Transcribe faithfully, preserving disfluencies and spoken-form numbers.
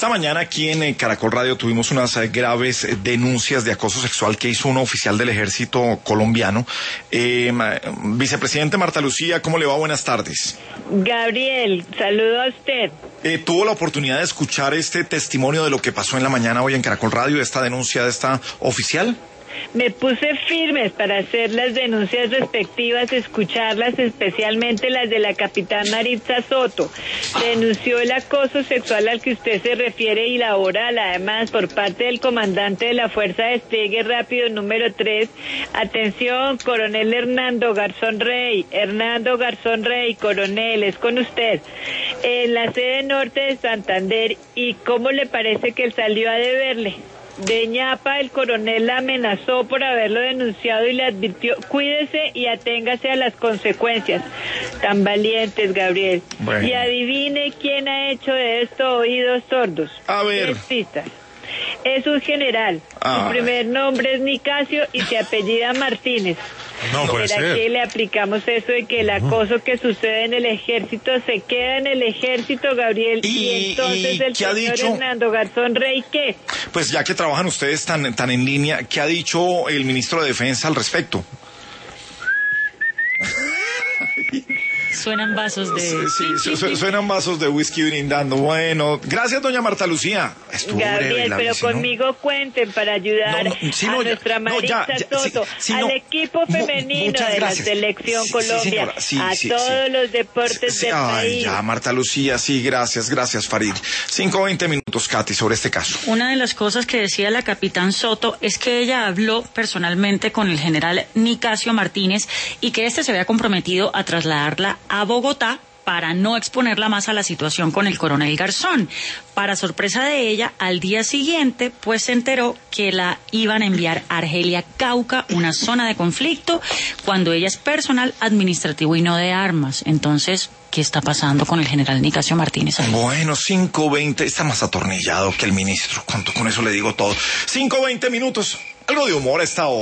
Esta mañana aquí en eh, Caracol Radio tuvimos unas eh, graves eh, denuncias de acoso sexual que hizo un oficial del ejército colombiano. Eh, vicepresidente Marta Lucía, ¿cómo le va? Buenas tardes. Gabriel, saludo a usted. Eh, ¿Tuvo la oportunidad de escuchar este testimonio de lo que pasó en la mañana hoy en Caracol Radio, de esta denuncia de esta oficial? Me puse firmes para hacer las denuncias respectivas, escucharlas, especialmente las de la capitán Maritza Soto. Denunció el acoso sexual al que usted se refiere y laboral, además, por parte del comandante de la Fuerza de Despliegue Rápido número tres. Atención, coronel Hernando Garzón Rey. Hernando Garzón Rey, coronel, es con usted. En la sede norte de Santander. ¿Y cómo le parece que él salió a deberle? De ñapa, el coronel la amenazó por haberlo denunciado y le advirtió: cuídese y aténgase a las consecuencias. Tan valientes, Gabriel. Bueno. Y adivine quién ha hecho de esto oídos sordos. A ver. Tres pistas. Es un general. Ah. Su primer nombre es Nicasio y se apellida Martínez. No puede ser. ¿Será que le aplicamos eso de que el acoso que sucede en el ejército se queda en el ejército, Gabriel? Y, y entonces y el ¿qué ha señor dicho? Hernando Garzón Rey, ¿qué? Pues ya que trabajan ustedes tan, tan en línea, ¿qué ha dicho el ministro de Defensa al respecto? Suenan vasos de... Sí, sí, su, suenan vasos de whisky brindando. Bueno, gracias, doña Marta Lucía. Estuvo Gabriel, breve la pero bici, ¿no? conmigo cuenten para ayudar no, no, sí, no, a nuestra ya, Maritza no, ya, ya, Soto, sí, sí, al no. equipo femenino Muchas de gracias. la Selección Sí, sí, Colombia, señora, sí, a sí, todos sí. los deportes Sí, del ay, país. ya, Marta Lucía, sí, gracias, gracias, Farid. Cinco, veinte minutos, Katy, sobre este caso. Una de las cosas que decía la capitán Soto es que ella habló personalmente con el general Nicasio Martínez y que este se había comprometido a trasladarla a Bogotá para no exponerla más a la situación con el coronel Garzón. Para sorpresa de ella, al día siguiente, pues se enteró que la iban a enviar a Argelia, Cauca, una zona de conflicto, cuando ella es personal administrativo y no de armas. Entonces, ¿qué está pasando con el general Nicasio Martínez ahí? Bueno, cinco veinte, está más atornillado que el ministro. ¿Cuánto con eso le digo todo? Cinco veinte minutos, algo de humor a esta hora.